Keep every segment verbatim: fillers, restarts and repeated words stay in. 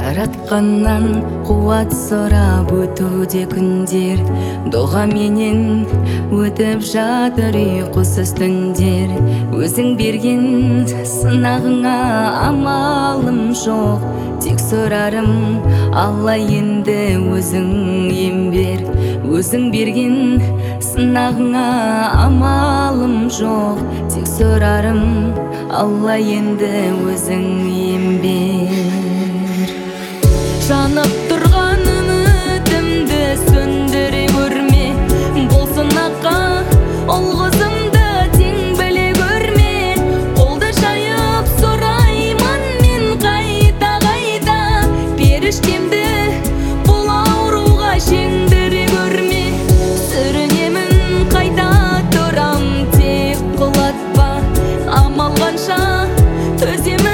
Жаратканнан кубат сурап өтүүдө күндөр, дога менен өтүп жатыр уйкусуз түндөр. Өзүң берген сынагыңа амалым жок, тек сурарым Алла энди өзүң эм бер. Өзүң берген сынагыңа амалым жок, тек сурарым Алла энди өзүң эм бер. Жанып турган үмүтүмдү сөндүрө көрме, болсун акка ол кызымды тең беле көрме. Колду жайып сурайман мен кайта кайта, периштемди бул ооруга жеңдире көрме. Сүрүнемин кайта турам, тек кулатпа, амал канча төзөмүн.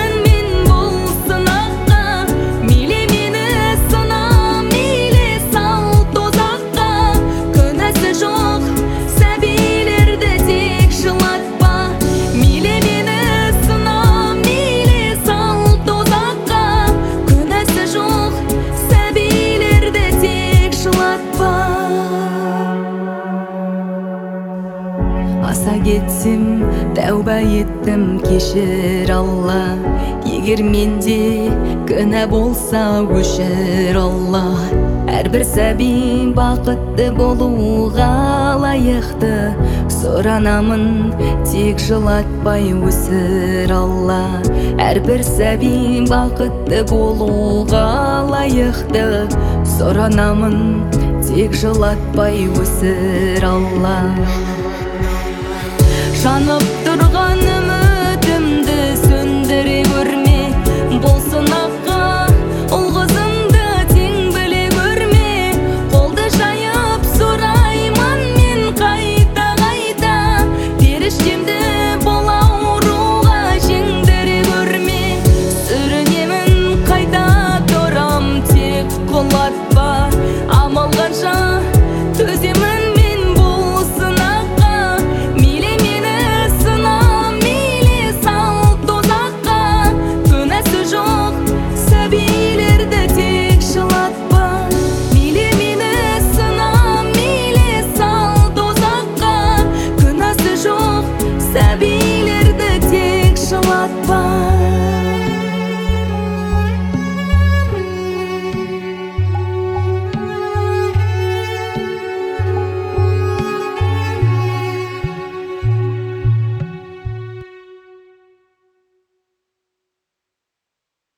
Аса кетсем, тәуба еттім, кешір Алла. Егер менде күнә болса, өшір Алла. Әрбір сәби бақытты болуға лайықты, сұранамын, тек жылатпай өсір Алла. Әрбір сәби бақытты болуға лайықты, сұранамын, тек жылатпай өсір Алла. Жанып